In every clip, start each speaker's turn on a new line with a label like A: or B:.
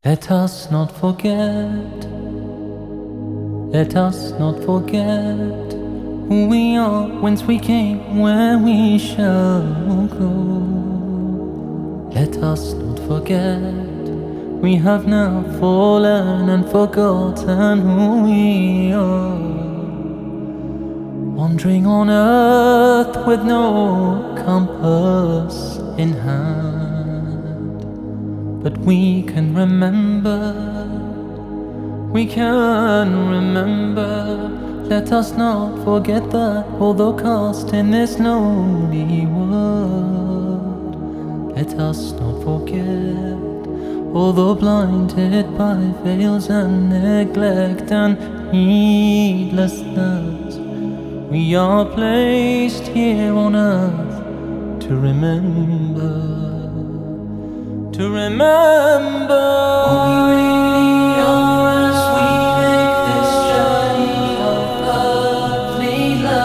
A: Let us not forget, let us not forget who we are, whence we came, where we shall go. Let us not forget, we have now fallen and forgotten who we are. Wandering on earth with no compass in hand, but we can remember, we can remember. Let us not forget that, although cast in this lonely world. Let us not forget, although blinded by veils and neglect and heedlessness, we are placed here on earth to remember, to remember who we really are as we make this journey of earthly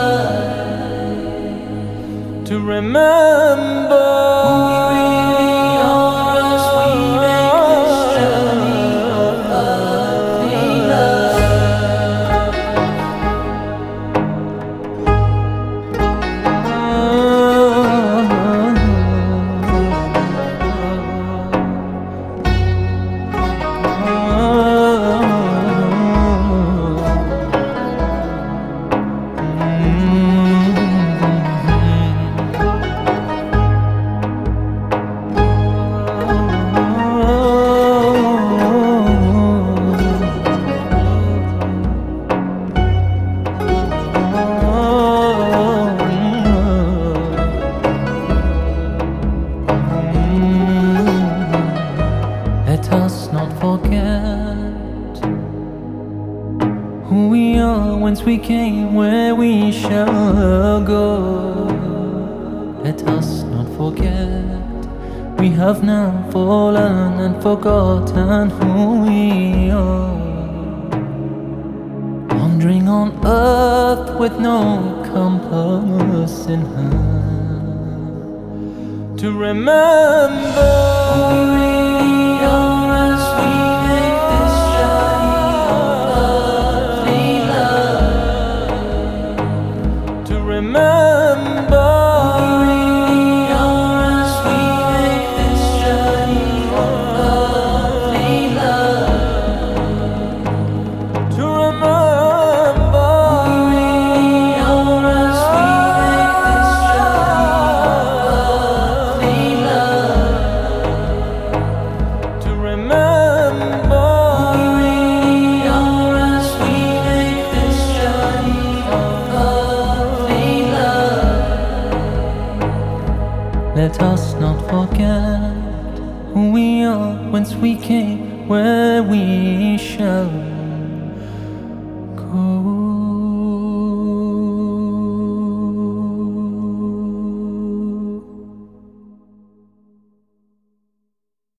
A: life. To remember who we really are as we make this journey of earthly life. Let us not forget who we are, whence we came, where we shall go. Let us not forget, we have now fallen and forgotten who we are. Wandering on earth with no compass in hand, to remember who we really are as we make this journey of earthly life. To remember who we really are as we make this journey of earthly life. To remember who we really are as we make this journey of earthly life. To remember who we really are as we make this journey of earthly life. Let us not forget who we are, whence we came, where we shall